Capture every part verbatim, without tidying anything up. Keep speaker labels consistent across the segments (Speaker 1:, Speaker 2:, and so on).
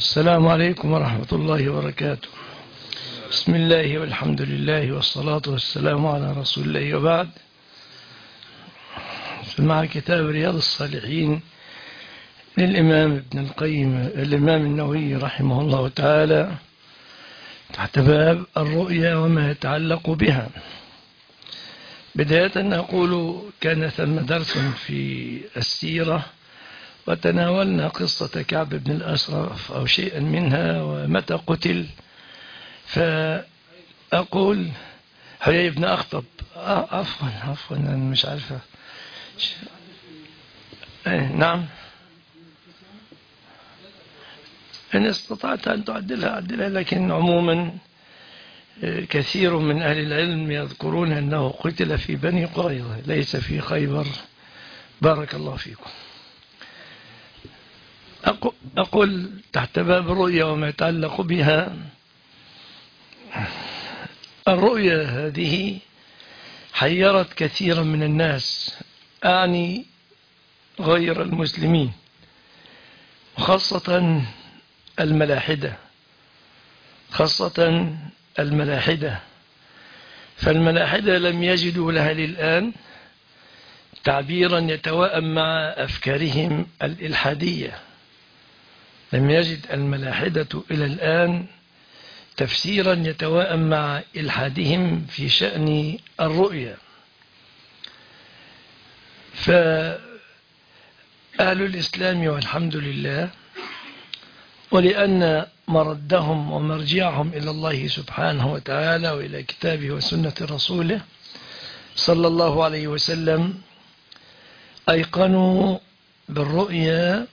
Speaker 1: السلام عليكم ورحمة الله وبركاته. بسم الله والحمد لله والصلاة والسلام على رسول الله، وبعد. مع كتاب رياض الصالحين للإمام ابن القيم الإمام النووي رحمه الله تعالى، تحت باب الرؤيا وما يتعلق بها. بداية نقول كان ثم درس في السيرة، وتناولنا قصة كعب بن الأشرف أو شيئا منها ومتى قتل. فأقول حيي بن أخطب، آه عفوا عفوا أنا مش عارفة. إيه نعم، إن استطعت أن تعدلها عدلها، لكن عموما كثير من أهل العلم يذكرون أنه قتل في بني قريظة ليس في خيبر. بارك الله فيكم. أقول تحت باب الرؤيا وما يتعلق بها. الرؤيا هذه حيرت كثيرا من الناس، أعني غير المسلمين، وخاصة الملاحدة خاصة الملاحدة فالملاحدة لم يجدوا لها للآن تعبيرا يتوائم مع أفكارهم الإلحادية. لم يجد الملاحدة إلى الآن تفسيرا يتوائم مع إلحادهم في شأن الرؤيا. فأهل الإسلام والحمد لله، ولأن مردهم ومرجعهم إلى الله سبحانه وتعالى وإلى كتابه وسنة رسوله صلى الله عليه وسلم، أيقنوا بالرؤيا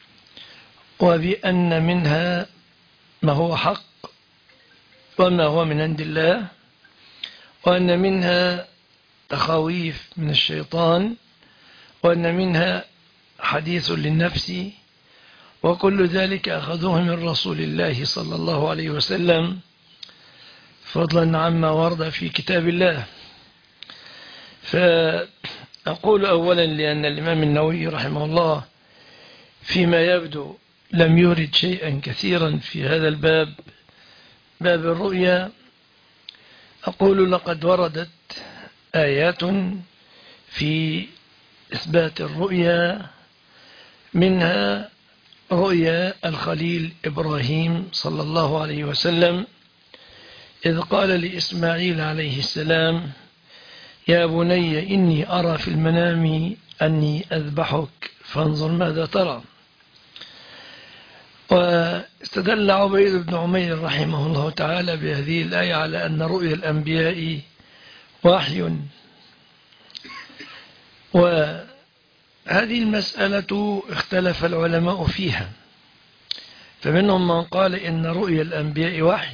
Speaker 1: وبأن منها ما هو حق وما هو من عند الله، وأن منها تخاويف من الشيطان، وأن منها حديث للنفس، وكل ذلك أخذوه من رسول الله صلى الله عليه وسلم، فضلا عما ورد في كتاب الله. فأقول أولا لأن الإمام النووي رحمه الله فيما يبدو لم يورد شيئا كثيرا في هذا الباب، باب الرؤيا. أقول لقد وردت آيات في إثبات الرؤيا، منها رؤيا الخليل إبراهيم صلى الله عليه وسلم إذ قال لإسماعيل عليه السلام: يا بني إني أرى في المنام أني أذبحك فانظر ماذا ترى. واستدل عبيد بن عمير رحمه الله تعالى بهذه الآية على أن رؤيا الأنبياء وحي. وهذه المسألة اختلف العلماء فيها، فمنهم من قال إن رؤيا الأنبياء وحي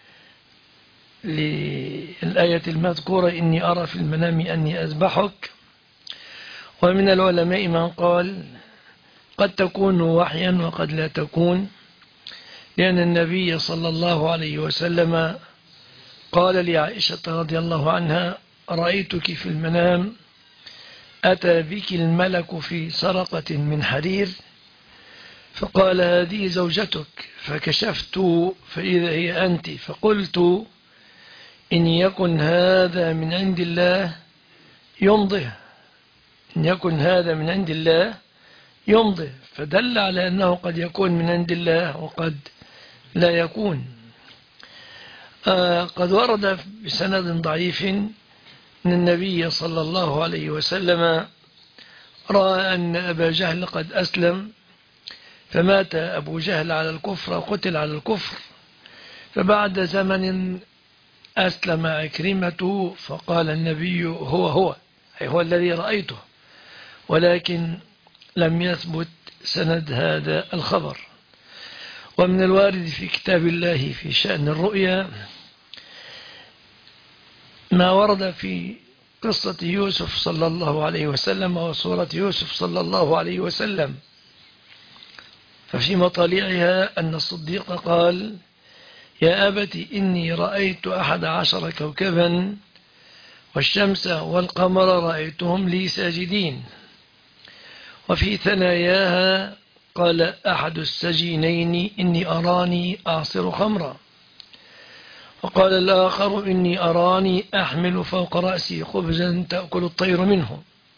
Speaker 1: للآية المذكورة إني أرى في المنام أني أذبحك، ومن العلماء من قال قد تكون وحيا وقد لا تكون، لأن النبي صلى الله عليه وسلم قال لعائشة رضي الله عنها: رأيتك في المنام أتى بك الملك في سرقة من حرير، فقال هذه زوجتك، فكشفت فإذا هي أنت، فقلت إن يكن هذا من عند الله يمضي إن يكن هذا من عند الله يمضي فدل على أنه قد يكون من عند الله وقد لا يكون. آه قد ورد بسند ضعيف أن النبي صلى الله عليه وسلم رأى أن أبا جهل قد أسلم، فمات أبو جهل على الكفر وقتل على الكفر، فبعد زمن أسلم عكرمة، فقال النبي هو هو أي هو الذي رأيته، ولكن لم يثبت سند هذا الخبر. ومن الوارد في كتاب الله في شأن الرؤيا ما ورد في قصة يوسف صلى الله عليه وسلم وصورة يوسف صلى الله عليه وسلم. ففي مطالعها أن الصديق قال: يا أبت إني رأيت أحد عشر كوكبا والشمس والقمر رأيتهم لي ساجدين. وفي ثناياها قال أحد السجينين إني أراني أعصر خمرا، وقال الآخر إني أراني أحمل فوق رأسي خبزا تأكل الطير منه،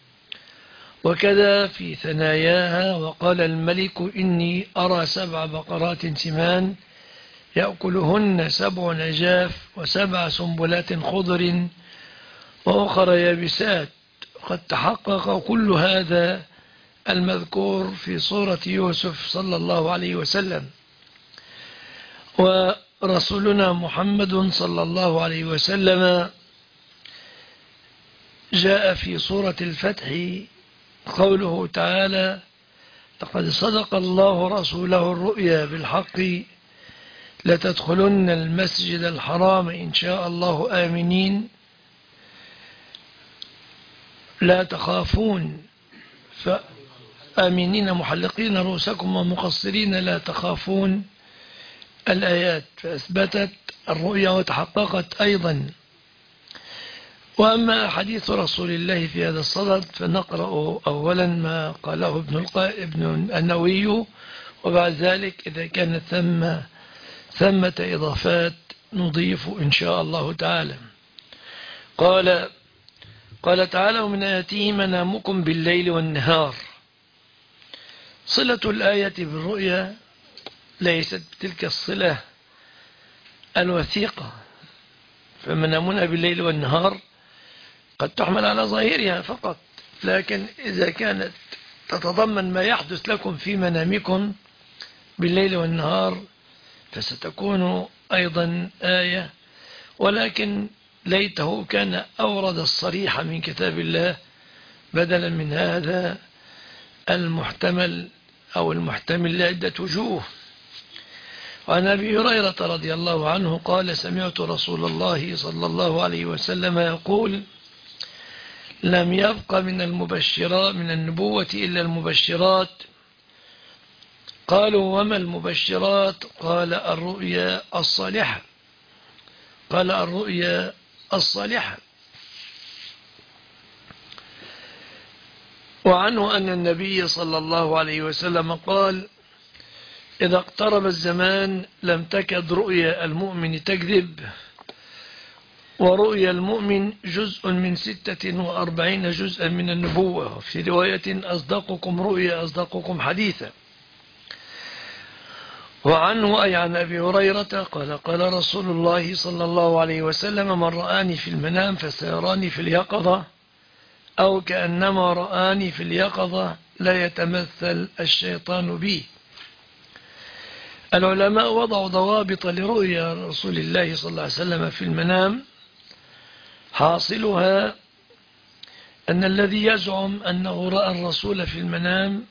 Speaker 1: وكذا في ثناياها. وقال الملك إني أرى سبع بقرات سمان يأكلهن سبع عجاف وسبع سنبلات خضر وأخر يابسات. قد تحقق كل هذا المذكور في سورة يوسف صلى الله عليه وسلم. ورسولنا محمد صلى الله عليه وسلم جاء في سورة الفتح قوله تعالى: لقد صدق الله رسوله الرؤيا بالحق لتدخلن المسجد الحرام إن شاء الله آمنين لا تخافون فآمنين محلقين رؤوسكم ومقصرين لا تخافون الآيات، فأثبتت الرؤيا وتحققت أيضا. وأما حديث رسول الله في هذا الصدد فنقرأ أولا ما قاله ابن, القا... ابن النووي، وبعد ذلك إذا كانت ثم ثمة إضافات نضيف إن شاء الله تعالى. قال قال تعالى: ومن آياته منامكم بالليل والنهار. صلة الآية بالرؤيا ليست بتلك الصلة الوثيقة، فمنامنا بالليل والنهار قد تحمل على ظاهرها فقط، لكن إذا كانت تتضمن ما يحدث لكم في منامكم بالليل والنهار فستكون أيضا آية، ولكن ليته كان أورد الصريح من كتاب الله بدلا من هذا المحتمل أو المحتمل لعدة وجوه. وعن أبي هريرة رضي الله عنه قال: سمعت رسول الله صلى الله عليه وسلم يقول: لم يبق من المبشرات من النبوة إلا المبشرات. قالوا: وما المبشرات؟ قال: الرؤيا الصالحة قال الرؤيا الصالحة. وعنه أن النبي صلى الله عليه وسلم قال: إذا اقترب الزمان لم تكد رؤيا المؤمن تكذب، ورؤيا المؤمن جزء من ستة وأربعين جزءا من النبوة، في رواية: أصدقكم رؤيا أصدقكم حديثا. وعنه أي عن أبي هريرة قال: قال رسول الله صلى الله عليه وسلم: من رآني في المنام فسيراني في اليقظة، أو كأنما رآني في اليقظة لا يتمثل الشيطان بي. العلماء وضعوا ضوابط لرؤيا رسول الله صلى الله عليه وسلم في المنام، حاصلها أن الذي يزعم أنه رأى الرسول في المنام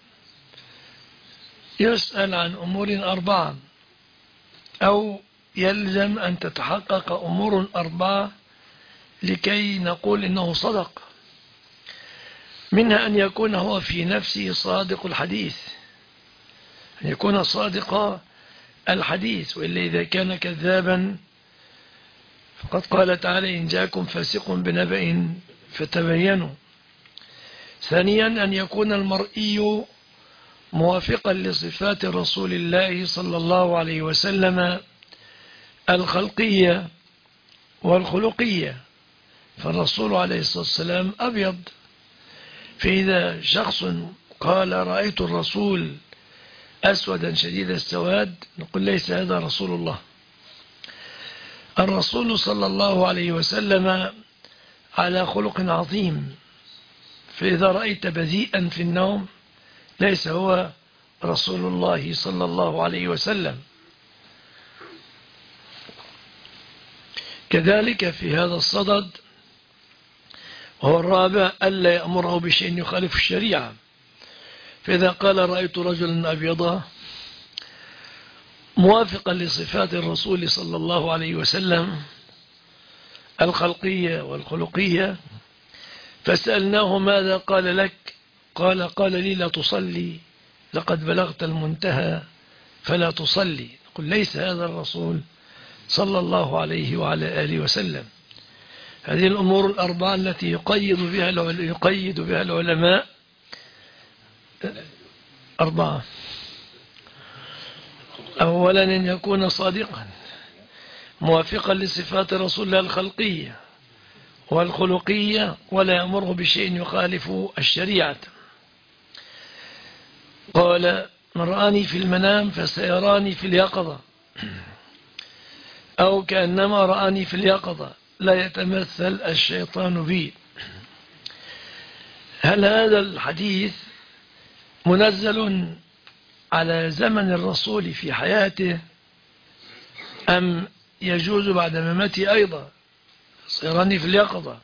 Speaker 1: يسأل عن أمور أربعة، أو يلزم أن تتحقق أمور أربعة لكي نقول إنه صدق. منها أن يكون هو في نفسه صادق الحديث، أن يكون صادق الحديث، وإلا إذا كان كذابا فقد قال تعالى: إن جاءكم فاسق بنبأ فتبينوا. ثانيا أن يكون المرئي موافقا لصفات رسول الله صلى الله عليه وسلم الخلقية والخلقية، فالرسول عليه الصلاة والسلام أبيض، فإذا شخص قال رأيت الرسول أسودا شديد السواد نقول ليس هذا رسول الله. الرسول صلى الله عليه وسلم على خلق عظيم، فإذا رأيت بذيئا في النوم ليس هو رسول الله صلى الله عليه وسلم. كذلك في هذا الصدد وهو الرابع ألا يأمره بشيء يخالف الشريعة، فإذا قال رأيت رجلا أبيضا موافقا لصفات الرسول صلى الله عليه وسلم الخلقية والخلقية فسألناه ماذا قال لك؟ قال قال لي لا تصلي لقد بلغت المنتهى فلا تصلي. قل ليس هذا الرسول صلى الله عليه وعلى آله وسلم. هذه الأمور الأربعة التي يقيد بها يقيد بها العلماء أربعة أولا أن يكون صادقا موافقا لصفات رسول الله الخلقية والخلقية، ولا يأمره بشيء يخالف الشريعة. قال: من رآني في المنام فسيراني في اليقظة، أو كأنما رآني في اليقظة، لا يتمثل الشيطان بي. هل هذا الحديث منزل على زمن الرسول في حياته أم يجوز بعد مماته أيضا؟ سيراني في اليقظة.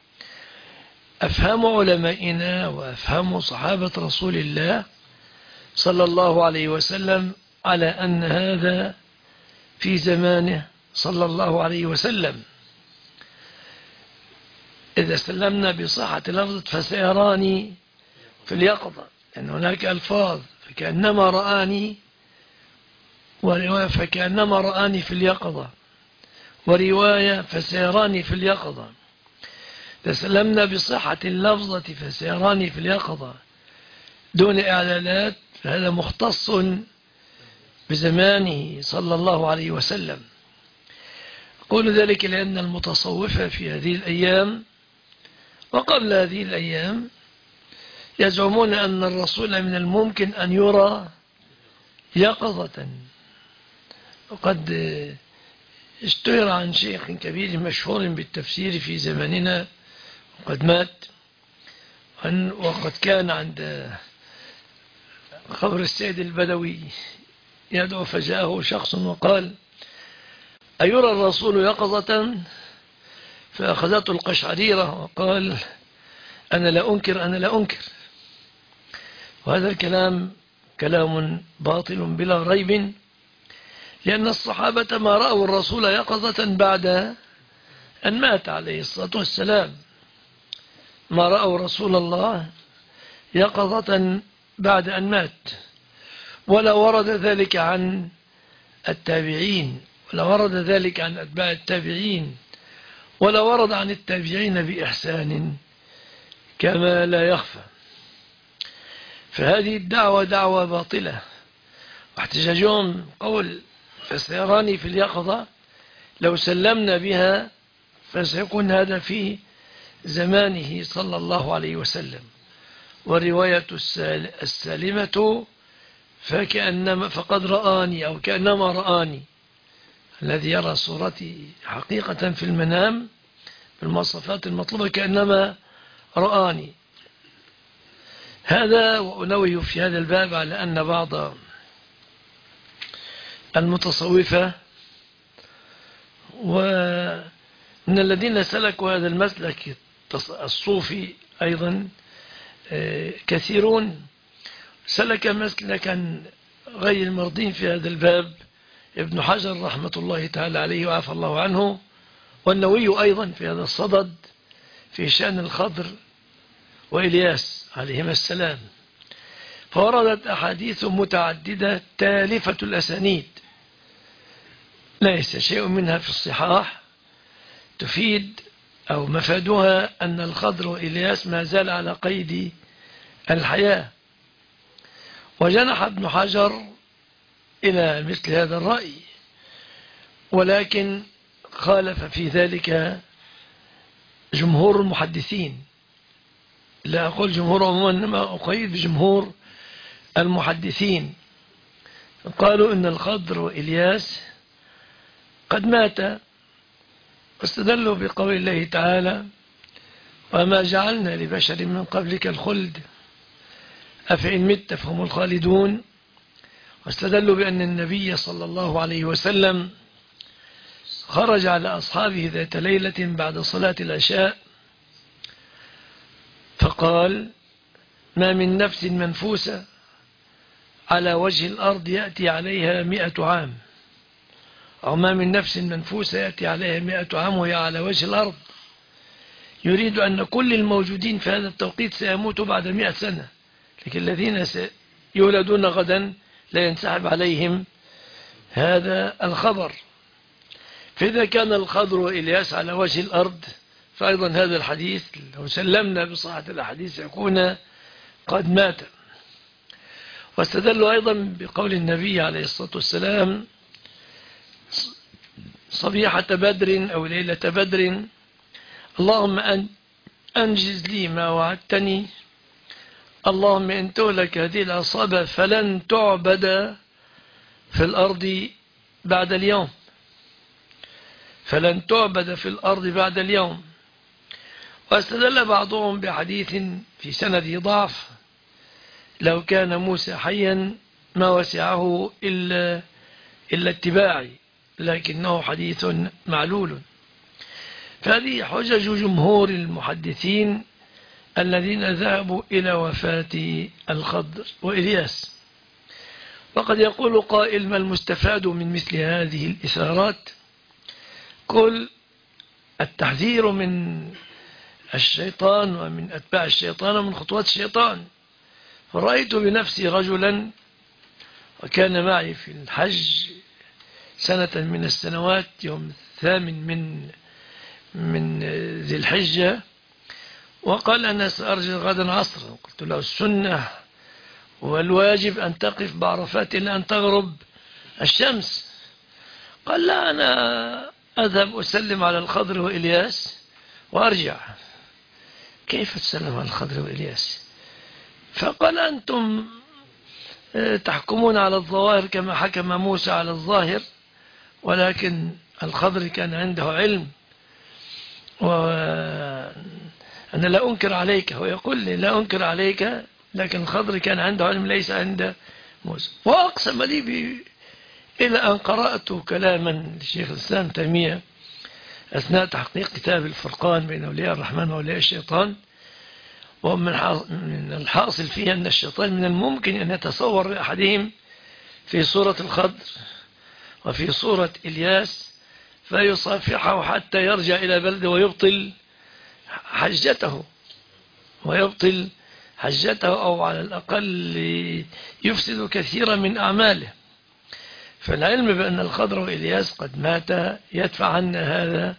Speaker 1: أفهم علمائنا وأفهم صحابة رسول الله صلى الله عليه وسلم على أن هذا في زمانه صلى الله عليه وسلم. إذا سلمنا بصحة لفظة فسيراني في اليقظة، لأن هناك ألفاظ فكأنما رآني، ورواية فكأنما رآني في اليقظة، ورواية فسيراني في اليقظة. تسلمنا بصحة اللفظة فسيراني في اليقظة دون إعلانات، فهذا مختص بزمانه صلى الله عليه وسلم. أقول ذلك لأن المتصوفة في هذه الأيام وقبل هذه الأيام يزعمون أن الرسول من الممكن أن يرى يقظة. وقد اشتهر عن شيخ كبير مشهور بالتفسير في زماننا وقد مات، وقد كان عند خبر السيد البدوي يدعو، فجاءه شخص وقال: أيرى الرسول يقظة؟ فأخذته القشعريرة وقال: أنا لا أنكر أنا لا أنكر. وهذا الكلام كلام باطل بلا ريب، لأن الصحابة ما رأوا الرسول يقظة بعد أن مات عليه الصلاة والسلام، ما رأوا رسول الله يقظة بعد أن مات، ولا ورد ذلك عن التابعين، ولا ورد ذلك عن أتباع التابعين، ولا ورد عن التابعين بإحسان كما لا يخفى. فهذه الدعوة دعوة باطلة، واحتجاجهم قول فسيراني في اليقظة لو سلمنا بها فسيكون هذا في زمانه صلى الله عليه وسلم. والرواية السالمة فكأنما فقد رآني أو كأنما رآني، الذي يرى صورتي حقيقة في المنام بالمواصفات المطلوبة كأنما رآني. هذا وأنوه في هذا الباب على أن بعض المتصوفة ومن الذين سلكوا هذا المسلك الصوفي أيضا كثيرون سلك مسلكا غير المرضين في هذا الباب، ابن حجر رحمة الله تعالى عليه وعفى الله عنه، والنووي أيضا في هذا الصدد في شأن الخضر وإلياس عليهما السلام. فوردت أحاديث متعددة تالفة الأسانيد ليس شيء منها في الصحاح تفيد أو مفادها أن الخضر وإلياس ما زال على قيد الحياة. وجنح ابن حجر إلى مثل هذا الرأي، ولكن خالف في ذلك جمهور المحدثين. لا أقول جمهور عموما، إنما أقيد بجمهور المحدثين. قالوا إن الخضر وإلياس قد مات، واستدلوا بقول الله تعالى: وما جعلنا لبشر من قبلك الخلد أفإن مت فهم الخالدون. واستدلوا بأن النبي صلى الله عليه وسلم خرج على أصحابه ذات ليلة بعد صلاة العشاء فقال: ما من نفس منفوسة على وجه الأرض يأتي عليها مئة عام، أو ما من نفس منفوسة يأتي عليها مئة عام وهي على وجه الأرض، يريد أن كل الموجودين في هذا التوقيت سيموتوا بعد مئة سنة، لكن الذين سيولدون غدا لا ينسحب عليهم هذا الخبر. فإذا كان الخضر وإلياس على وجه الأرض، فأيضا هذا الحديث لو سلمنا بصحة الحديث يكون قد مات. واستدلوا أيضا بقول النبي عليه الصلاة والسلام صبيحة بدر أو ليلة بدر: اللهم أنجز لي ما وعدتني، اللهم إن تهلك هذه العصابة فلن تعبد في الأرض بعد اليوم، فلن تعبد في الأرض بعد اليوم. واستدل بعضهم بحديث في سنده ضعف: لو كان موسى حيا ما وسعه إلا, إلا اتباعي، لكنه حديث معلول. فهذه حجج جمهور المحدثين الذين ذهبوا إلى وفاة الخضر وإلياس. وقد يقول قائل: ما المستفاد من مثل هذه الإثارات؟ كل التحذير من الشيطان ومن أتباع الشيطان ومن خطوات الشيطان. فرأيت بنفسي رجلا وكان معي في الحج سنة من السنوات يوم الثامن من من ذي الحجة، وقال: أنا سأرجع غدا عصرا. قلت له: السنة والواجب أن تقف بعرفات إلى أن تغرب الشمس. قال: لا، أنا أذهب أسلم على الخضر وإلياس وأرجع. كيف تسلم على الخضر وإلياس؟ فقال: أنتم تحكمون على الظواهر كما حكم موسى على الظاهر، ولكن الخضر كان عنده علم، وأنا لا أنكر عليك. هو يقول لي: لا أنكر عليك، لكن الخضر كان عنده علم ليس عند موسى. وأقسم لي ب... إلى أن قرأت كلاما للشيخ الإسلام تيمية أثناء تحقيق كتاب الفرقان بين أولياء الرحمن وأولياء الشيطان، ومن الحاصل فيها أن الشيطان من الممكن أن يتصور لأحدهم في صورة الخضر وفي صورة إلياس فيصافحه حتى يرجع إلى بلده ويبطل حجته ويبطل حجته أو على الأقل يفسد كثيرا من أعماله. فالعلم بأن الخضر وإلياس قد مات يدفع عنا هذا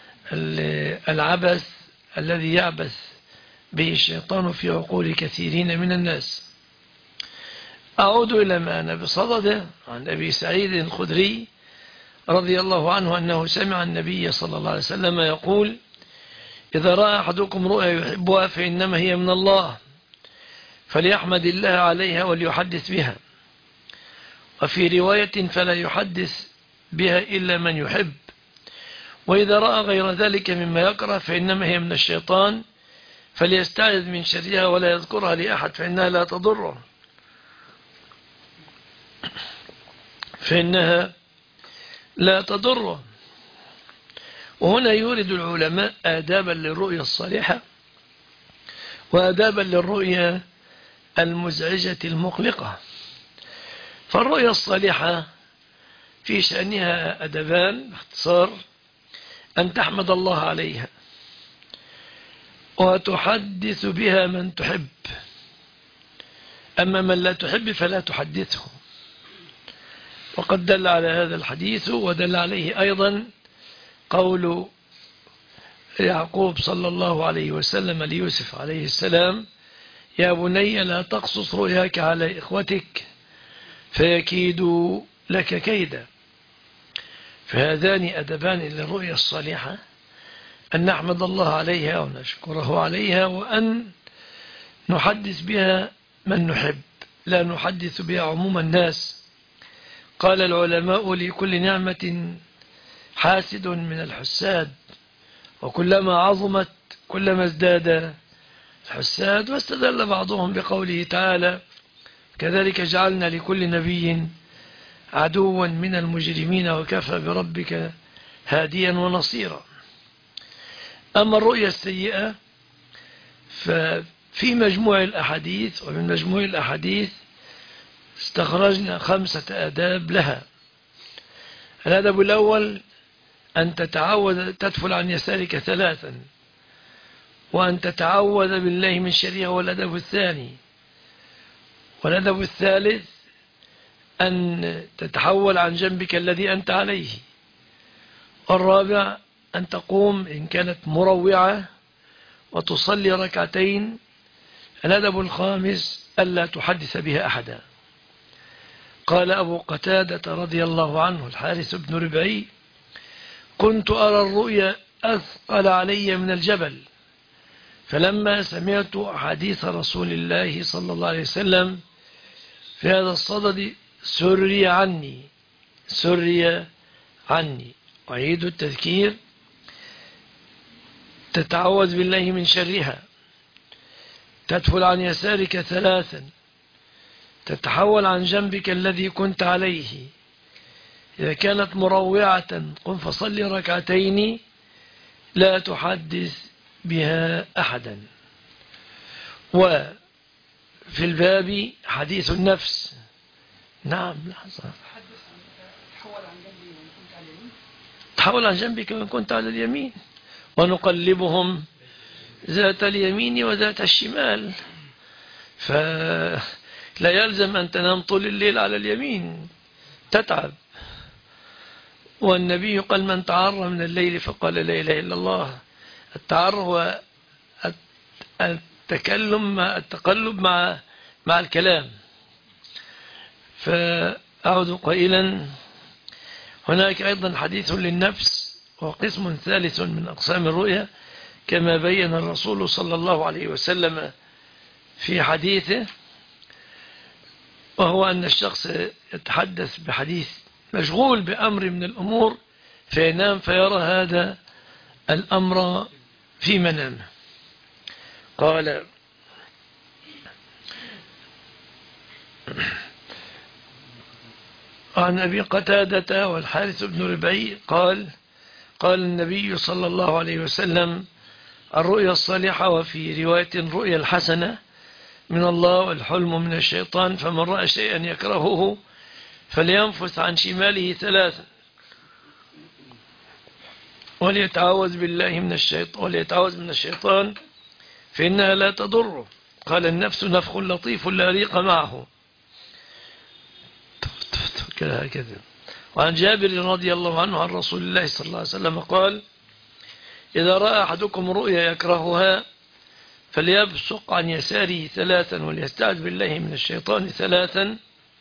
Speaker 1: العبث الذي يعبث به الشيطان في عقول كثيرين من الناس. أعود إلى ما أنا بصدده عن أبي سعيد الخدري رضي الله عنه أنه سمع النبي صلى الله عليه وسلم يقول: إذا رأى أحدكم رؤيا يحبها فإنما هي من الله، فليحمد الله عليها وليحدث بها. وفي رواية: فلا يحدث بها إلا من يحب. وإذا رأى غير ذلك مما يكره فإنما هي من الشيطان، فليستعذ من شرها ولا يذكرها لأحد فإنها لا تضره فإنها لا تضره. وهنا يورد العلماء آدابا للرؤيا الصالحة وآدابا للرؤيا المزعجة المقلقة. فالرؤيا الصالحة في شأنها أدبان باختصار: أن تحمد الله عليها وتحدث بها من تحب، أما من لا تحب فلا تحدثه. وقد دل على هذا الحديث ودل عليه أيضا قول يعقوب صلى الله عليه وسلم ليوسف عليه السلام: يا بني لا تقصص رؤياك على إخوتك فيكيدوا لك كيدا. فهذان أدبان للرؤيا الصالحة: أن نحمد الله عليها ونشكره عليها، وأن نحدث بها من نحب، لا نحدث بها عموم الناس. قال العلماء: لكل نعمة حاسد من الحساد، وكلما عظمت كلما ازداد الحساد. واستدل بعضهم بقوله تعالى: كذلك جعلنا لكل نبي عدوا من المجرمين وكفى بربك هاديا ونصيرا. أما الرؤيا السيئة ففي مجموع الأحاديث، ومن مجموع الأحاديث استخرجنا خمسة آداب لها. الأدب الأول: أن تتعوذ تدفل عن يسارك ثلاثا، وأن تتعوذ بالله من شرها، والأدب الثاني. والأدب الثالث: أن تتحول عن جنبك الذي أنت عليه. والرابع: أن تقوم إن كانت مروعة وتصلي ركعتين. الأدب الخامس: ألا تحدث بها أحدا. قال أبو قتادة رضي الله عنه الحارث بن ربعي: كنت أرى الرؤيا أثقل علي من الجبل، فلما سمعت حديث رسول الله صلى الله عليه وسلم في هذا الصدد سري عني سري عني أعيد التذكير: تتعوذ بالله من شرها، تدفل عن يسارك ثلاثا، تتحول عن جنبك الذي كنت عليه، إذا كانت مروعة قم فصل ركعتين لا تحدث بها أحدا. وفي الباب حديث النفس. نعم لحظة. تحول عن جنبك وإن كنت على اليمين، ونقلبهم ذات اليمين وذات الشمال، فلا يلزم أن تنام طول الليل على اليمين، تتعب. والنبي قال: من تعرى من الليل فقال لا إله إلا الله. التعرى هو التكلم مع التقلب مع مع الكلام. فأعود قائلا: هناك أيضا حديث للنفس، وقسم ثالث من أقسام الرؤيا، كما بين الرسول صلى الله عليه وسلم في حديثه، وهو أن الشخص يتحدث بحديث مشغول بأمر من الأمور فينام فيرى هذا الأمر في منامه. قال: عن أبي قتادة والحارث بن ربعي قال: قال النبي صلى الله عليه وسلم: الرؤيا الصالحة، وفي رواية الرؤيا الحسنة، من الله، والحلم من الشيطان، فمن رأى شيئا يكرهه فلينفث عن شماله ثلاثا وليتعوذ بالله من الشيطان وليتعوذ من الشيطان فإنها لا تضره. قال: النفس نفخ لطيف لا ريق معه. هكذا. وعن جابر رضي الله عنه عن رسول الله صلى الله عليه وسلم قال: إذا رأى أحدكم رؤيا يكرهها فليبصق عن يساره ثلاثا وليستعذ بالله من الشيطان ثلاثا.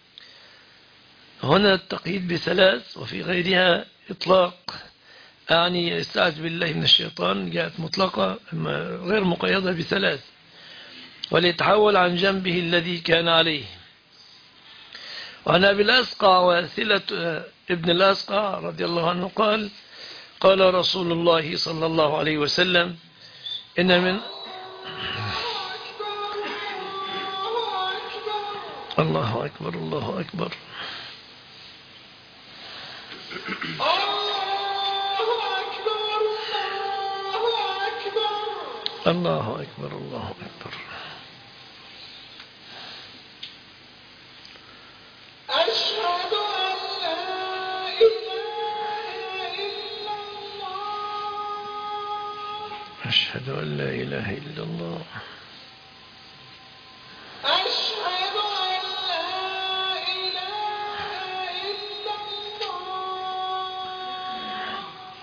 Speaker 1: هنا التقييد بثلاث، وفي غيرها إطلاق، يعني يستعذ بالله من الشيطان جاءت مطلقة غير مقيدة بثلاث. وليتحول عن جنبه الذي كان عليه. وعن أبي الأسقع واثلة ابن الأسقع رضي الله عنه قال: قال رسول الله صلى الله عليه وسلم: إن من الله أكبر الله أكبر الله أكبر الله أكبر.
Speaker 2: أشهد أن لا إله إلا الله
Speaker 1: أشهد أن لا إله إلا الله
Speaker 2: أشهد أن لا إله إلا الله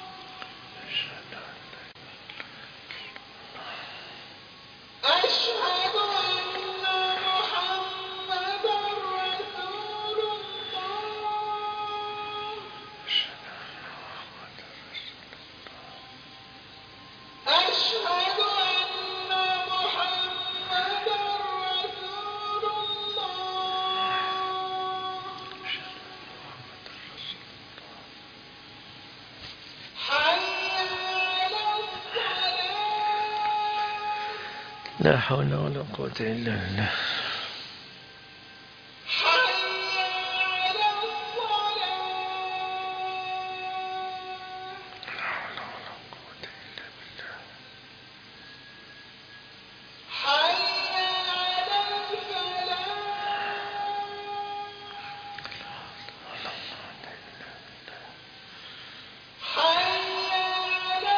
Speaker 2: أشهد أن محمدا رسول الله أشهد أن محمدا رسول الله حي على الصلاة
Speaker 1: لا حول ولا قوة إلا بالله.
Speaker 2: حي على الصلاة حي على الفلاح حي على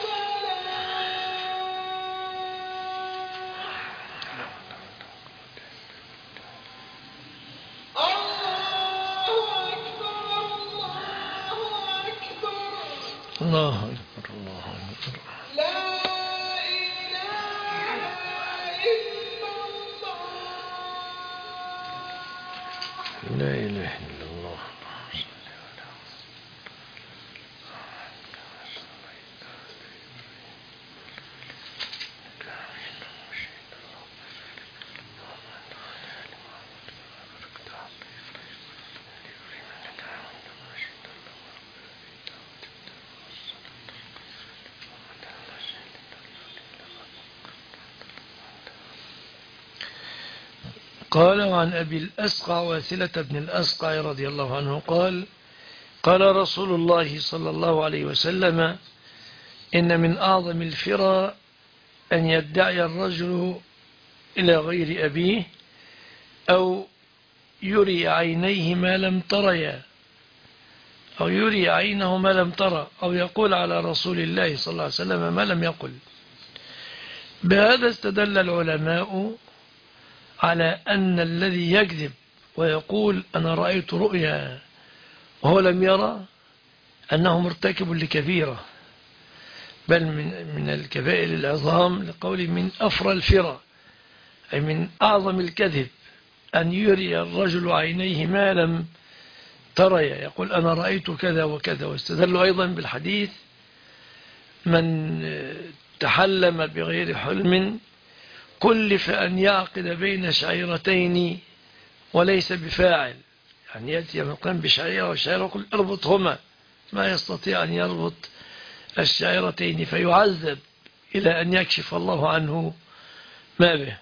Speaker 2: الفلاح. الله أكبر الله أكبر
Speaker 1: الله أكبر الله أكبر.
Speaker 2: لا إله إلا الله
Speaker 1: لا إله قال وعن أبي الأسقع واثلة بن الأسقع رضي الله عنه قال قال رسول الله صلى الله عليه وسلم إن من أعظم الفرى أن يدعي الرجل إلى غير أبيه أو يري عينيه ما لم تريا أو يري عينه ما لم ترى أو يقول على رسول الله صلى الله عليه وسلم ما لم يقل. بهذا استدل العلماء على أن الذي يكذب ويقول أنا رأيت رؤيا وهو لم يرى أنه مرتكب لكبيرة، بل من من الكبائر العظام، لقول من أفرى الفرى، أي من أعظم الكذب أن يري الرجل عينيه ما لم تريا، يقول أنا رأيت كذا وكذا. واستدلوا أيضا بالحديث من تحلم بغير حلم كلف أن يعقد بين شعيرتين وليس بفاعل، يعني يأتي من قام بشعيرة والشعيرة يقول اربطهما، ما يستطيع أن يربط الشعيرتين فيعذب إلى أن يكشف الله عنه ما به.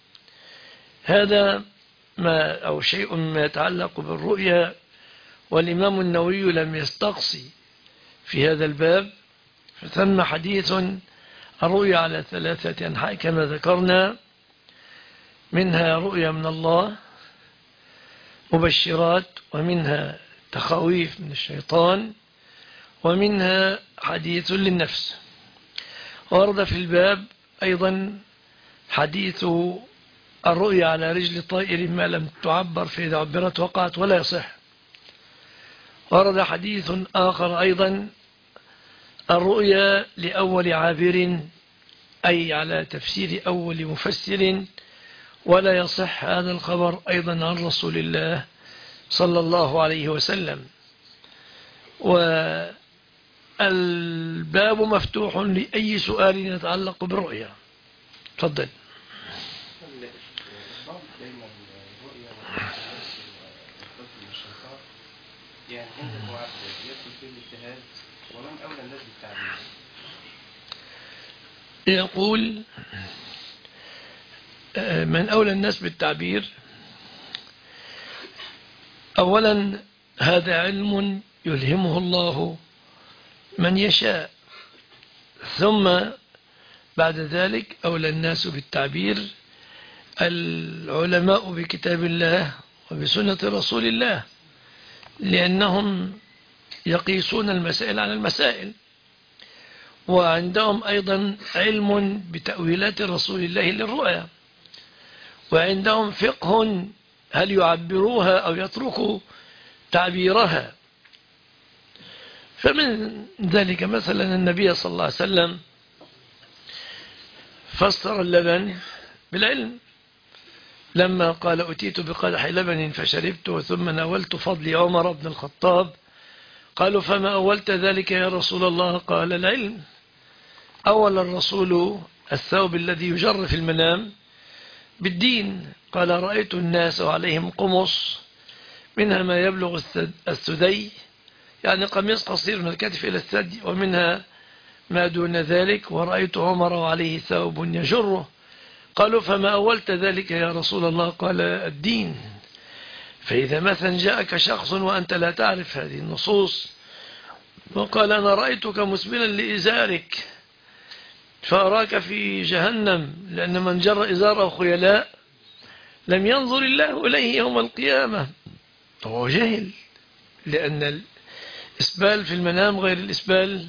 Speaker 1: هذا ما أو شيء ما يتعلق بالرؤيا. والإمام النووي لم يستقصي في هذا الباب، فثم حديث الرؤيا على ثلاثة أنحاء كما ذكرنا، منها رؤيا من الله مبشرات، ومنها تخويف من الشيطان، ومنها حديث للنفس. ورد في الباب أيضا حديث الرؤيا على رجل طائر ما لم تعبر، فإذا عبرت وقعت ولا يصح. ورد حديث آخر أيضا الرؤيا لأول عابر، أي على تفسير أول مفسر، ولا يصح هذا الخبر أيضا عن رسول الله صلى الله عليه وسلم. والباب مفتوح لأي سؤال يتعلق بالرؤيا. تفضل.
Speaker 3: يعني عند المعبد يدخل في الاجتهاد، ومن أولى الناس بالتعبير؟
Speaker 1: يقول من أولى الناس بالتعبير، أولا هذا علم يلهمه الله من يشاء، ثم بعد ذلك أولى الناس بالتعبير العلماء بكتاب الله وبسنة رسول الله، لأنهم يقيسون المسائل على المسائل، وعندهم أيضا علم بتأويلات رسول الله للرؤيا، وعندهم فقه هل يعبروها أو يتركوا تعبيرها. فمن ذلك مثلا النبي صلى الله عليه وسلم فسر اللبن بالعلم، لما قال أتيت بقدح لبن فشربته ثم ناولت فضل عمر بن الخطاب، قالوا فما أولت ذلك يا رسول الله؟ قال العلم. أول الرسول الثوب الذي يجر في المنام بالدين، قال رأيت الناس وعليهم قمص منها ما يبلغ الثدي، يعني قميص قصير من الكتف إلى الثدي، ومنها ما دون ذلك، ورأيت عمر وعليه ثوب يجره. قالوا فما أولت ذلك يا رسول الله؟ قال الدين. فإذا مثلا جاءك شخص وأنت لا تعرف هذه النصوص وقال أنا رأيتك مسبلا لإزارك فأراك في جهنم، لأن من جر إزاره خيلاء لم ينظر الله إليه يوم القيامة، هو جاهل، لأن الإسبال في المنام غير الإسبال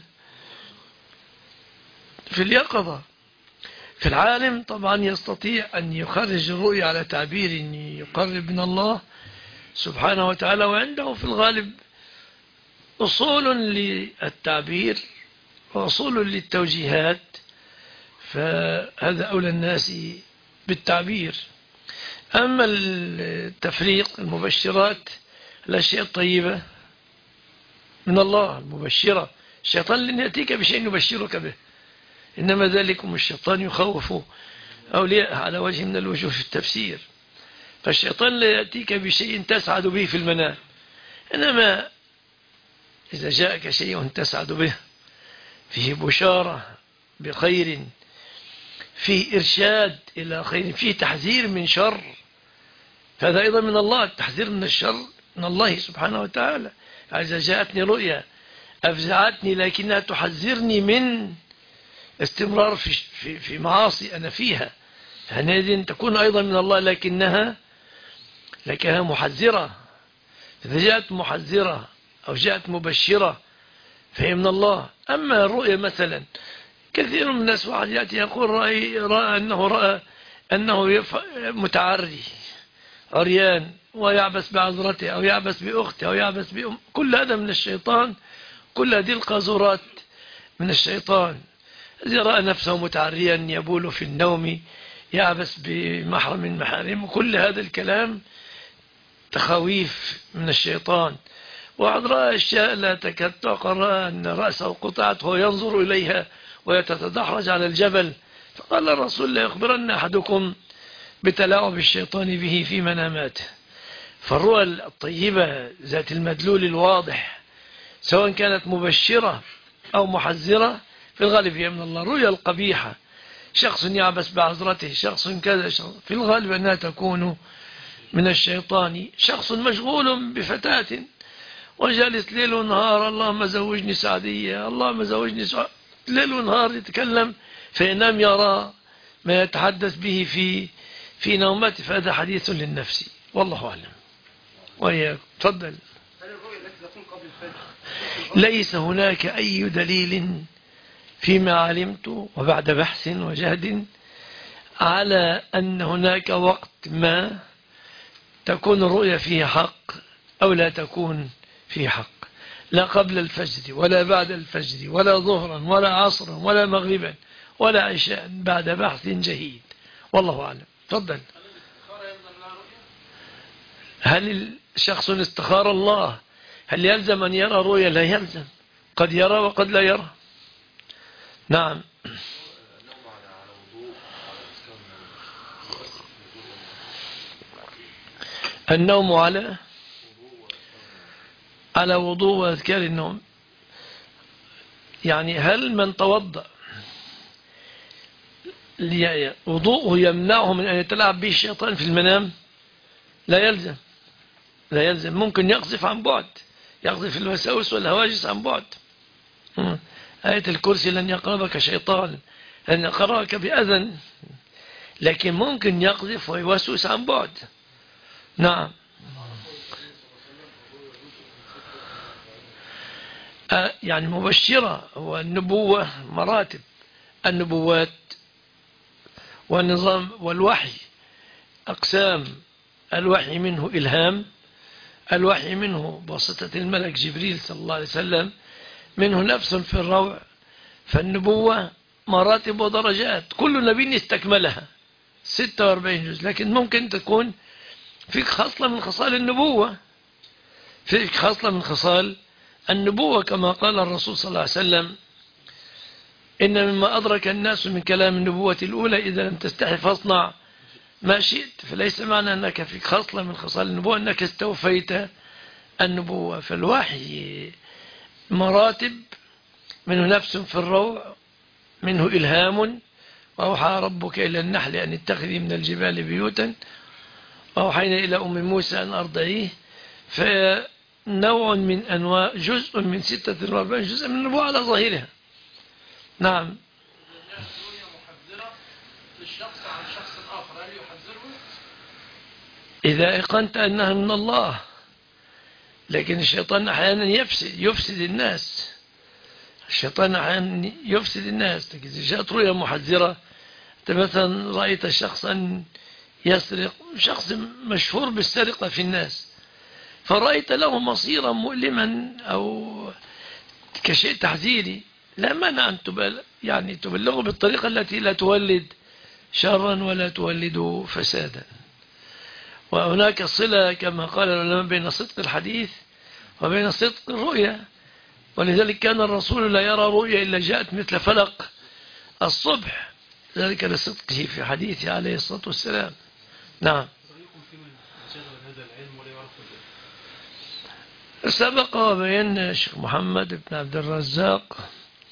Speaker 1: في اليقظة. في العالم طبعا يستطيع أن يخرج الرؤيا على تعبير يقرب من الله سبحانه وتعالى، وعنده في الغالب أصول للتعبير وأصول للتوجيهات، فهذا أولى الناس بالتعبير. أما التفريق المبشرات الأشياء الطيبة من الله المبشرة، الشيطان لن يأتيك بشيء يبشرك به، إنما ذلكم الشيطان يخوف أولياء على وجه من الوجوه في التفسير. فالشيطان لا يأتيك بشيء تسعد به في المنام، إنما إذا جاءك شيء تسعد به فيه بشارة بخير، فيه إرشاد إلى خير، فيه تحذير من شر، فهذا أيضا من الله، التحذير من الشر من الله سبحانه وتعالى. إذا جاءتني رؤيا أفزعتني لكنها تحذرني من استمرار في, في, في معاصي أنا فيها، هذه تكون أيضا من الله لكنها لكنها محذرة. إذا جاءت محذرة أو جاءت مبشرة فهي من الله. أما الرؤيا مثلا كثير من الناس واحد يأتي يقول رأي رأى أنه رأى أنه متعري عريان ويعبس بعذرته أو يعبس بأخته أو يعبس بأم، كل هذا من الشيطان، كل هذه القاذورات من الشيطان. إذا رأى نفسه متعريا يبول في النوم يعبس بمحرم من محارمه، كل هذا الكلام تخويف من الشيطان. واحد رأى أشياء لا تكاد تعقل، رأى أن رأسه قطعت وهو ينظر إليها ويتدحرج على الجبل، فقال الرسول لا يخبرن أحدكم بتلاعب الشيطان به في مناماته. فالرؤى الطيبة ذات المدلول الواضح سواء كانت مبشرة أو محذرة في الغالب هي من الله. الرؤيا القبيحة شخص يعبس بعذرته، شخص كذا، شخص في الغالب أنها تكون من الشيطان. شخص مشغول بفتاة وجالس ليل ونهار اللهم زوجني سعدية اللهم زوجني سعدية، ليل ونهار يتكلم فينام يرى ما يتحدث به في في نومته، فهذا حديث للنفس والله أعلم. وإياك تفضل.
Speaker 3: هل الرؤيا التي تكون قبل الفجر
Speaker 1: ليس هناك أي دليل فيما علمت وبعد بحث وجهد على أن هناك وقت ما تكون الرؤيا فيه حق أو لا تكون فيه حق، لا قبل الفجر ولا بعد الفجر ولا ظهرا ولا عصرا ولا مغربا ولا عشاء، بعد بحث جهيد والله أعلم. تفضل. هل الشخص استخار الله هل يلزم أن يرى رؤيا؟ لا يلزم، قد يرى وقد لا يرى. نعم. النوم على على وضوء وأذكار النوم، يعني هل من توضأ وضوءه يمنعه من أن يتلاعب به الشيطان في المنام؟ لا يلزم، لا يلزم. ممكن يقذف عن بعد، يقذف الوساوس والهواجس عن بعد. آية الكرسي لن يقربك شيطان لن يقربك بأذن، لكن ممكن يقذف ويوسوس عن بعد. نعم. آه يعني مبشرة. والنبوة مراتب، النبوات والنظام والوحي أقسام. الوحي منه إلهام، الوحي منه بواسطة الملك جبريل صلى الله عليه وسلم، منه نفس في الروع. فالنبوة مراتب ودرجات، كل نبي استكملها ستة وأربعين جزء، لكن ممكن تكون فيك خصلة من خصال النبوة، فيك خصلة من خصال النبوة كما قال الرسول صلى الله عليه وسلم إن مما أدرك الناس من كلام النبوة الأولى إذا لم تستحي فاصنع ما شئت. فليس معنى أنك فيك خصلة من خصال النبوة أنك استوفيت النبوة. فالوحي مراتب، منه نفس في الروع، منه إلهام. وأوحى ربك إلى النحل أن اتخذي من الجبال بيوتا وأوحينا إلى أم موسى أن أرضعيه. فنوع من أنواع، جزء من ستة وأربعين جزء من النبوة على ظاهرها. نعم. إذا أيقنت أنها من الله، لكن الشيطان أحيانا يفسد يفسد الناس، الشيطان أحيانا يفسد الناس. لكن إذا جاءت رؤيا محذرة، أنت مثلا رأيت شخصا يسرق، شخص مشهور بالسرقة في الناس، فرأيت له مصيرا مؤلما أو كشيء تحذيري، لا مانع أن تبلغ يعني تبلغه بالطريقة التي لا تولد شرا ولا تولد فسادا. وهناك صلة كما قال العلماء بين صدق الحديث وبين صدق الرؤيا، ولذلك كان الرسول لا يرى رؤيا إلا جاءت مثل فلق الصبح، ذلك لصدقه في حديثه عليه الصلاة والسلام. نعم. سبق وبينا الشيخ محمد بن عبد الرزاق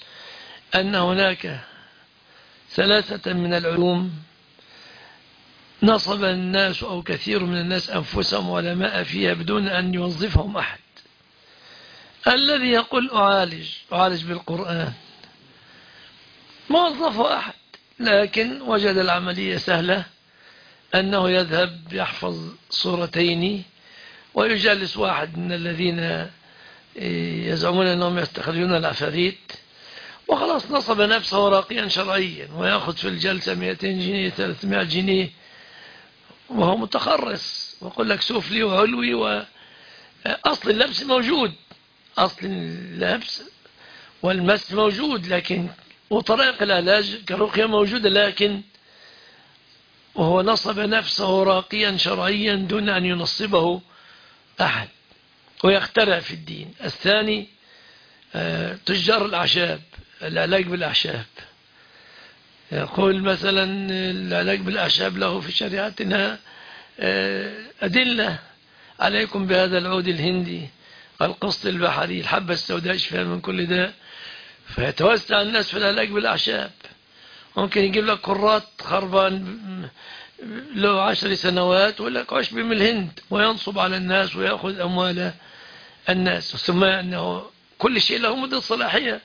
Speaker 1: أن هناك ثلاثة من العلوم نصب الناس أو كثير من الناس أنفسهم علماء فيها بدون أن يوظفهم أحد. الذي يقول أعالج أعالج بالقرآن ما وظفه أحد، لكن وجد العملية سهلة، أنه يذهب يحفظ سورتين ويجلس واحد من الذين يزعمون أنهم يستخرجون العفاريت، وخلاص نصب نفسه راقيا شرعيا ويأخذ في الجلسة مئتين جنيه ثلاثمائة جنيه وهو متخرص، ويقول لك سفلي وعلوي، وأصل اللبس موجود، أصل اللبس والمس موجود، لكن وطريق العلاج كرقية موجودة، لكن وهو نصب نفسه راقيا شرعيا دون أن ينصبه أحد ويخترع في الدين. الثاني تجار الأعشاب، العلاج بالأعشاب، يقول مثلا العلاج بالأعشاب له في شريعتنا أدلة، عليكم بهذا العود الهندي القسط البحري الحبة السوداء شفاء من كل داء، فيتوسع الناس في العلاج بالأعشاب. ممكن يجيب لك قرات خربان له عشر سنوات ويقول لك عشب من الهند وينصب على الناس ويأخذ أموال الناس، ثم أنه كل شيء له مدة صلاحية،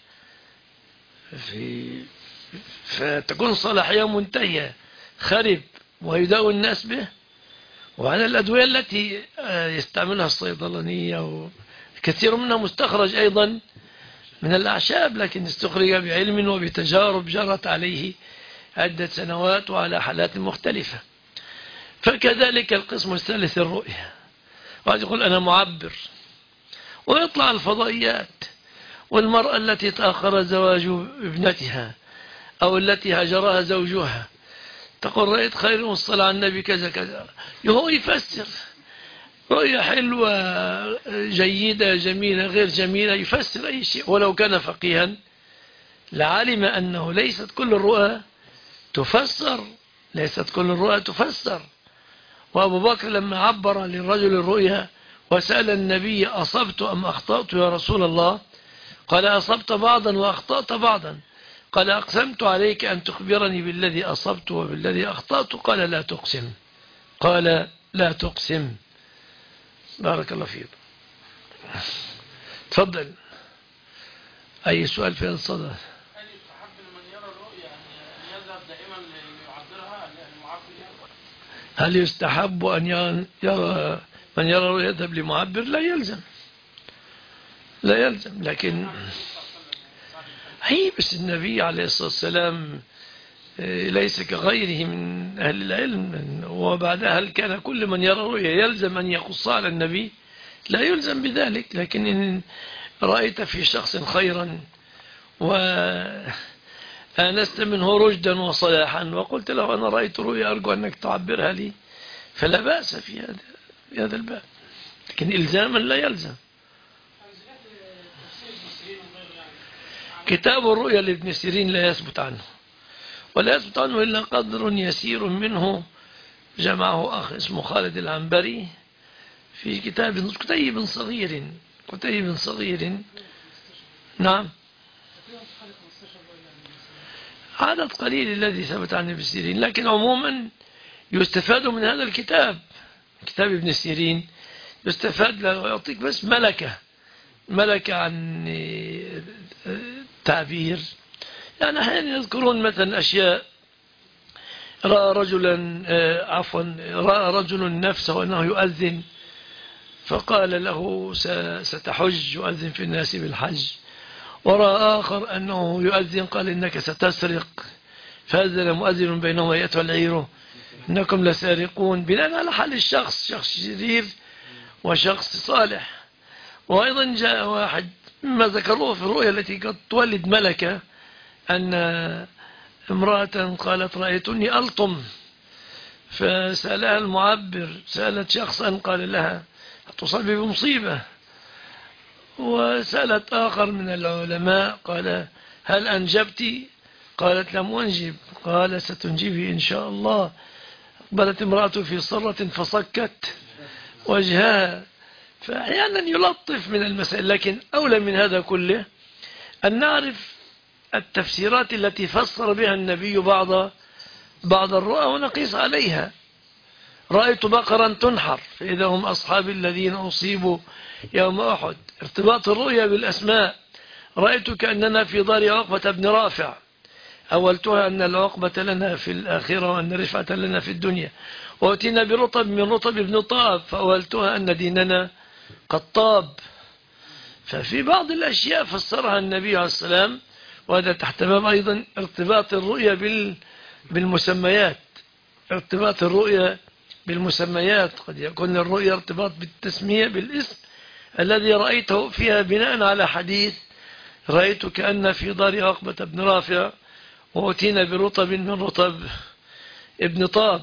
Speaker 1: في فتكون صلاحية منتهية خرب ويداوي الناس به. وعلى الأدوية التي يستعملها الصيدلانية كثير منها مستخرج أيضا من الأعشاب، لكن استخرج بعلم وبتجارب جرت عليه عدة سنوات وعلى حالات مختلفة. فكذلك القسم الثالث الرؤية، واحد يقول أنا معبر ويطلع الفضائيات، والمرأة التي تأخر زواج ابنتها أو التي هجرها زوجها تقول رأيت خير والصلاة على النبي كذا كذا، هو يفسر رؤية حلوة جيدة جميلة غير جميلة، يفسر أي شيء، ولو كان فقيها لعلم أنه ليست كل الرؤى تفسر، ليست كل الرؤى تفسر. وأبو بكر لما عبر للرجل الرؤيا وسأل النبي أصبت أم أخطأت يا رسول الله، قال أصبت بعضا وأخطأت بعضا، قال أقسمت عليك أن تخبرني بالذي أصبت وبالذي أخطأت، قال لا تقسم، قال لا تقسم. بارك الله فيك. تفضل. أي سؤال في الصدى؟
Speaker 4: هل يستحب لمن يرى الرؤيا أن يذهب دائما ليعبرها المعبر؟
Speaker 1: هل يستحب أن يرى من يرى الرؤيا يذهب لمعبر؟ لا يلزم، لا يلزم، لكن هي بس النبي عليه الصلاة والسلام ليس كغيره من أهل العلم. وبعدها هل كان كل من يرى رؤيا يلزم أن يقص على النبي؟ لا يلزم بذلك، لكن إن رأيت في شخص خيرا وآنست منه رشدا وصلاحا وقلت له أنا رأيت رؤيا أرجو أنك تعبرها لي، فلا بأس في هذا في هذا الباب، لكن إلزاما لا يلزم. كتاب الرؤيا لابن سيرين لا يثبت عنه، ولا يثبت عنه إلا قدر يسير منه جمعه أخ اسمه خالد العنبري في كتاب كتيب صغير كتيب صغير. نعم، عدد قليل الذي ثبت عن ابن سيرين، لكن عموما يستفاد من هذا الكتاب، كتاب ابن سيرين يستفاد له، يعطيك بس ملكة ملكة عن تعبير. يعني أحيانا يذكرون مثلا أشياء، رأى رجلا عفوا رأى رجل نفسه أنه يؤذن فقال له ستحج يؤذن في الناس بالحج، ورأى آخر أنه يؤذن قال إنك ستسرق فأذن مؤذن بينهما أيتها العير إنكم لسارقون، بناء على حال الشخص، شخص شرير وشخص صالح. وأيضا جاء واحد مما ذكروه في الرؤيا التي قد تولد ملكة أن امرأة قالت رأيتني ألطم، فسألها المعبر، سألت شخصا قال لها تصابي بمصيبة، وسألت آخر من العلماء قال هل أنجبت؟ قالت لم أنجب، قال ستنجبي إن شاء الله. أقبلت امرأة في صرة فصكت وجهها. فأحيانا يلطف من المسائل، لكن أولى من هذا كله أن نعرف التفسيرات التي فسر بها النبي بعض بعض الرؤى ونقيس عليها. رأيت بقرا تنحر فإذا هم أصحاب الذين أصيبوا يوم أحد. ارتباط الرؤيا بالأسماء. رأيت كأننا في دار عقبة بن رافع، أولتها أن العقبة لنا في الآخرة وأن رفعة لنا في الدنيا. وأتينا برطب من رطب ابن طاب فأولتها أن ديننا قد طاب. ففي بعض الأشياء فسرها النبي عليه السلام، وهذا تحت باب أيضا ارتباط الرؤيا بال بالمسميات. ارتباط الرؤيا بالمسميات، قد يكون الرؤيا ارتباط بالتسمية بالاسم الذي رأيته فيها بناء على حديث رأيت كأن في دار عقبة بن رافع وأتينا برطب من رطب ابن طاب.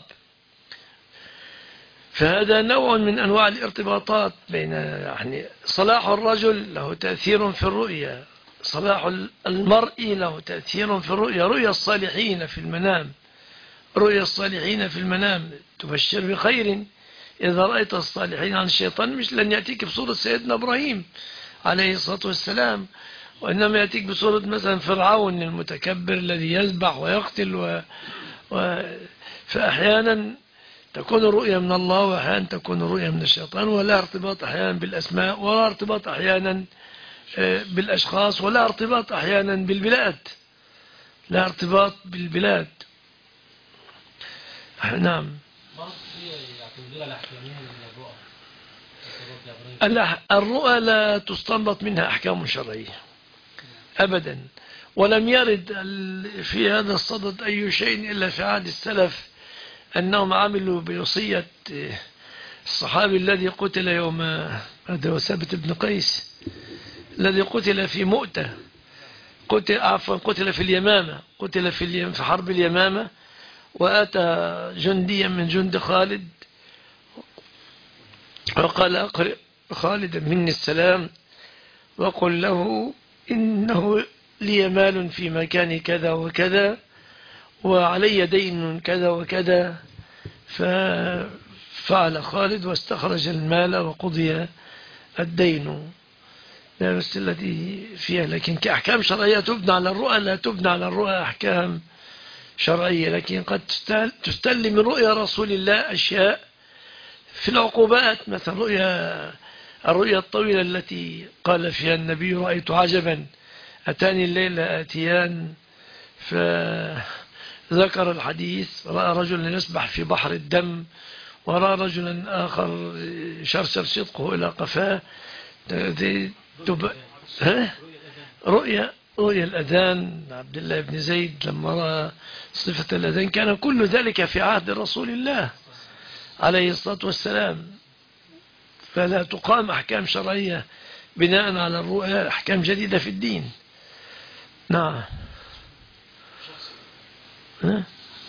Speaker 1: فهذا نوع من أنواع الارتباطات بين يعني صلاح الرجل له تأثير في الرؤيا، صلاح المرء له تأثير في الرؤيا. رؤيا الصالحين في المنام، رؤيا الصالحين في المنام تبشر بخير إذا رأيت الصالحين عن الشيطان مش لن يأتيك بصورة سيدنا إبراهيم عليه الصلاة والسلام، وإنما يأتيك بصورة مثلا فرعون المتكبر الذي يذبح ويقتل و... و... فأحيانا تكون الرؤيا من الله وأحيانا تكون الرؤيا من الشيطان، ولا ارتباط أحيانا بالأسماء، ولا ارتباط أحيانا بالأشخاص، ولا ارتباط أحيانا بالبلاد، لا ارتباط بالبلاد. نعم. الرؤى لا تستنبط منها أحكام شرعية أبدا، ولم يرد في هذا الصدد أي شيء إلا في عهد السلف أنهم عملوا بوصية الصحابي الذي قتل يوم، هذا هو ثابت بن قيس الذي قتل في مؤتة، قتل عفوا قتل في اليمامة، قتل في في حرب اليمامة، وأتى جنديا من جند خالد وقال أقرئ خالد مني السلام وقل له إنه لي مال في مكان كذا وكذا وعلي دين كذا وكذا. ففعل خالد واستخرج المال وقضي الدين. لا بس التي فيها، لكن كأحكام شرعية تبنى على الرؤى لا تبنى على الرؤى أحكام شرعية، لكن قد تستل من رؤيا رسول الله أشياء في العقوبات، مثل رؤيا الرؤيا الطويلة التي قال فيها النبي رأيت عجبا أتاني الليل آتيان، فذكر الحديث رأى رجلا يسبح في بحر الدم ورأى رجلا آخر شرشر صدقه إلى قفاه. تب... ها؟ رؤيا رؤيا الأذان عبد الله بن زيد لما رأى صفة الأذان، كان كل ذلك في عهد رسول الله عليه الصلاة والسلام. فلا تقام أحكام شرعية بناء على الرؤيا، أحكام جديدة في الدين. نعم. ها؟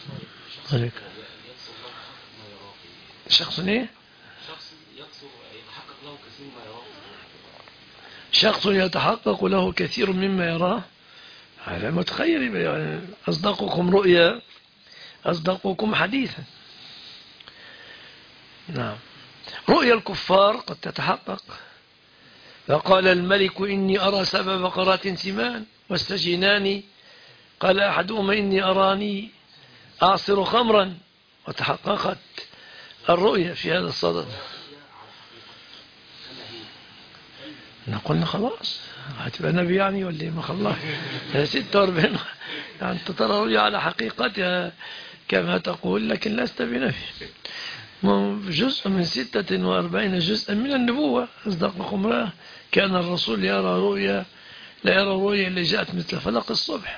Speaker 1: شخص ايه؟
Speaker 5: شخص يقصر يتحقق له كثير ما يراه.
Speaker 1: شخص يتحقق له كثير مما يراه، هذا متخير يعني أصدقكم رؤيا أصدقكم حديثا. نعم. رؤيا الكفار قد تتحقق، فقال الملك إني أرى سبع بقرات سمان واستجنان، قال أحدهما إني أراني أعصر خمرا، وتحققت الرؤيا في هذا الصدد. قلنا خلاص هتبقى نبي يعني ولا ما خلاص ستة وأربعين يعني أنت ترى رؤيا على حقيقتها كما تقول، لكن لست بنبي. جزء من ستة وأربعين جزءا من النبوة. أصدقكم رأى كان الرسول يرى رؤيا لا يرى رؤيا اللي جاءت مثل فلق الصبح.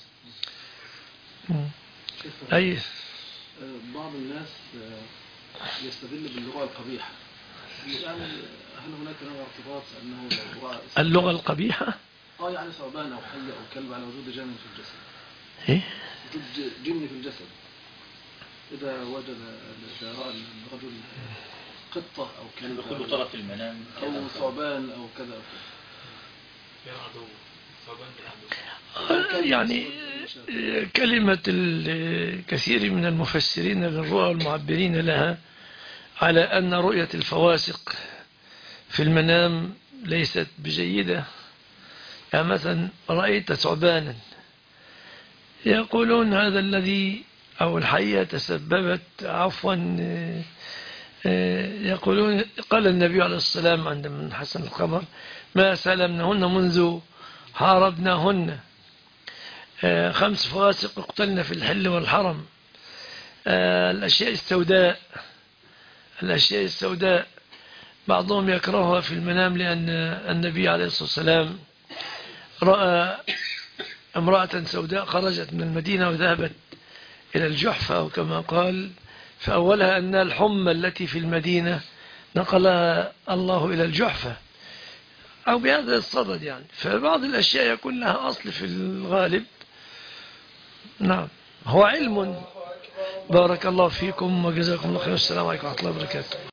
Speaker 1: أي
Speaker 6: بعض الناس يستدل باللغة القبيحة، يعني هل هناك نوع ارتباط أنه
Speaker 1: اللغة القبيحة؟
Speaker 6: اه يعني ثعبان أو حية أو كلب على وجود جن في الجسد.
Speaker 1: إيه؟
Speaker 6: وجود جن في الجسد، إذا وجد إذا رأى الرجل قطة أو كلب
Speaker 5: كل طرف المنام
Speaker 6: أو ثعبان أو كذا
Speaker 1: أو يعني كلمة الكثير من المفسرين للرؤى والمعبرين لها على أن رؤية الفواسق في المنام ليست بجيدة. يعني مثلا رأيت ثعبانا، يقولون هذا الذي أو الحية تسببت عفوا آه، آه، يقولون قال النبي عليه الصلاة والسلام عندما من حسن الخبر ما سلمناهن منذ حاربناهن آه، خمس فواسق اقتلن في الحل والحرم. آه، الأشياء السوداء الأشياء السوداء بعضهم يكرهها في المنام لأن النبي عليه الصلاة والسلام رأى امرأة سوداء خرجت من المدينة وذهبت إلى الجحفة، وكما قال فأولها أن الحمى التي في المدينة نقلها الله إلى الجحفة أو بهذا الصدد يعني. فبعض الأشياء يكون لها أصل في الغالب. نعم هو علم. بارك الله فيكم وجزاكم الله خير. السلام عليكم ورحمة الله وبركاته.